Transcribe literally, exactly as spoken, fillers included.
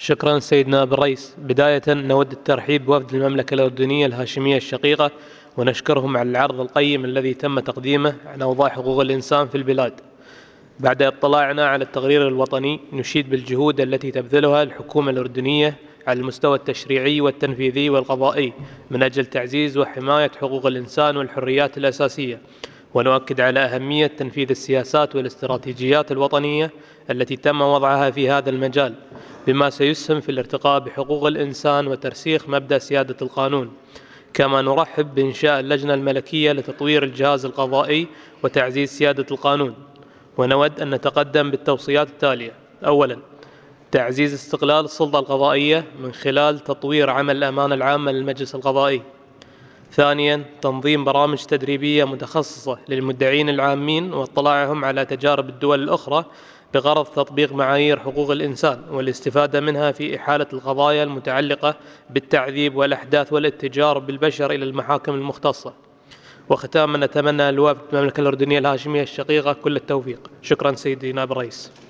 شكرا سيد نائب الرئيس. بداية نود الترحيب بوفد المملكة الأردنية الهاشمية الشقيقة، ونشكرهم على العرض القيم الذي تم تقديمه عن أوضاع حقوق الإنسان في البلاد. بعد اطلاعنا على التقرير الوطني، نشيد بالجهود التي تبذلها الحكومة الأردنية على المستوى التشريعي والتنفيذي والقضائي من أجل تعزيز وحماية حقوق الإنسان والحريات الأساسية، ونؤكد على أهمية تنفيذ السياسات والاستراتيجيات الوطنية التي تم وضعها في هذا المجال، بما سيسهم في الارتقاء بحقوق الإنسان وترسيخ مبدأ سيادة القانون. كما نرحب بإنشاء اللجنة الملكية لتطوير الجهاز القضائي وتعزيز سيادة القانون، ونود أن نتقدم بالتوصيات التالية. أولا، تعزيز استقلال السلطة القضائية من خلال تطوير عمل الأمانة العامة للمجلس القضائي. ثانيا، تنظيم برامج تدريبية متخصصة للمدعين العامين واطلاعهم على تجارب الدول الأخرى بغرض تطبيق معايير حقوق الإنسان والاستفادة منها في إحالة القضايا المتعلقة بالتعذيب والأحداث والاتجار بالبشر إلى المحاكم المختصة. وختاما، نتمنى لوفد المملكة الأردنية الهاشمية الشقيقة كل التوفيق. شكرا سيدي نائب الرئيس.